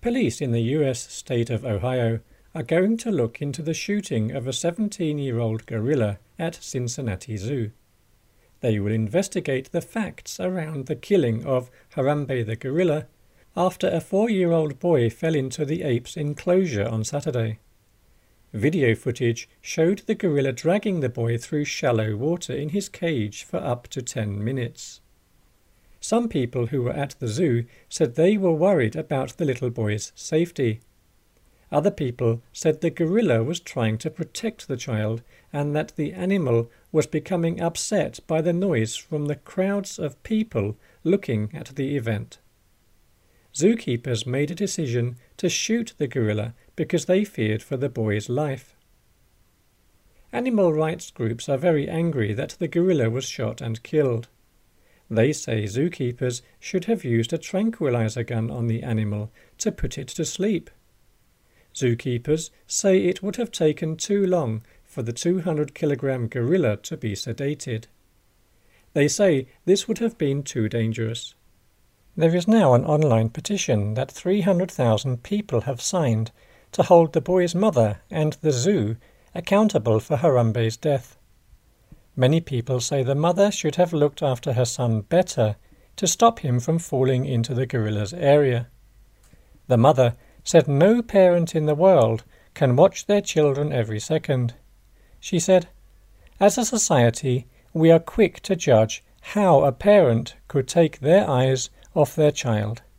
Police in the US state of Ohio are going to look into the shooting of a 17-year-old gorilla at Cincinnati Zoo. They will investigate the facts around the killing of Harambe the gorilla after a 4-year-old boy fell into the ape's enclosure on Saturday. Video footage showed the gorilla dragging the boy through shallow water in his cage for up to 10 minutes. Some people who were at the zoo said they were worried about the little boy's safety. Other people said the gorilla was trying to protect the child and that the animal was becoming upset by the noise from the crowds of people looking at the event. Zookeepers made a decision to shoot the gorilla because they feared for the boy's life. Animal rights groups are very angry that the gorilla was shot and killed. They say zookeepers should have used a tranquilizer gun on the animal to put it to sleep. Zookeepers say it would have taken too long for the 200-kilogram gorilla to be sedated. They say this would have been too dangerous. There is now an online petition that 300,000 people have signed to hold the boy's mother and the zoo accountable for Harambe's death. Many people say the mother should have looked after her son better to stop him from falling into the gorilla's area. The mother said no parent in the world can watch their children every second. She said, "As a society, we are quick to judge how a parent could take their eyes off their child."